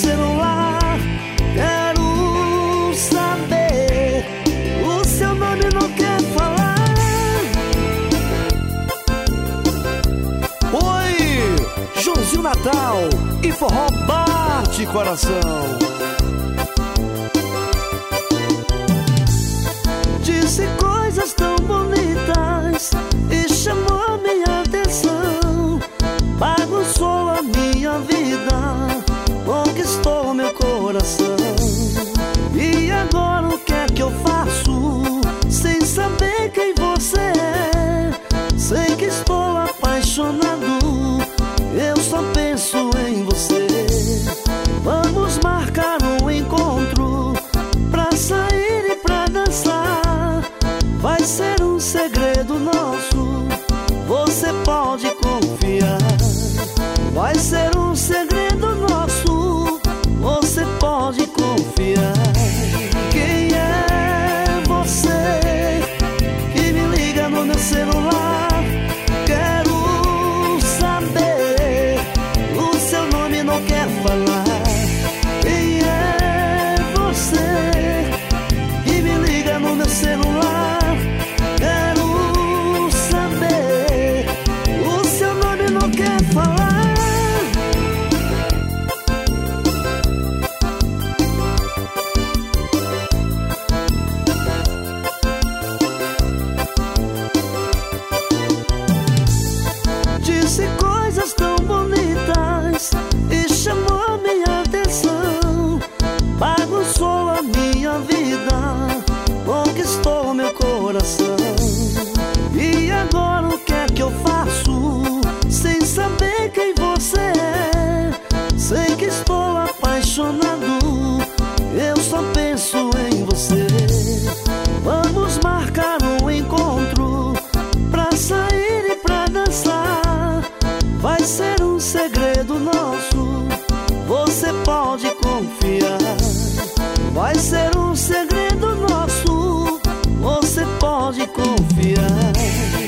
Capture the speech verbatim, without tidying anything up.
celular. Quero saber, o seu nome não quer falar. Oi, Joãozinho Natal e forró bate coração. Disse coisas tão bonitas e chamou minha atenção. Bagunçou a minha vida, conquistou meu coração. E agora o que é que eu faço, sem saber quem você é? Sei que estou apaixonado, eu só penso em você. Vamos marcar um encontro pra sair e pra dançar. Vai ser um segredo nosso, você pode confiar. Vai ser um segredo nosso, você pode confiar. Quem é você que me liga no meu celular? Quero saber, o seu nome não quer falar. Quem é você que me liga no meu celular? Quero saber, o seu nome não quer falar. Disse coisas tão bonitas e chamou minha atenção. Bagunçou a minha vida, conquistou meu coração. E agora o que é que eu faço, sem saber quem você é? Sei que estou apaixonado, eu só penso em você. Vamos marcar um encontro pra sair e pra dançar. Vai ser um segredo nosso, você pode confiar. Vai ser um segredo nosso, você pode confiar.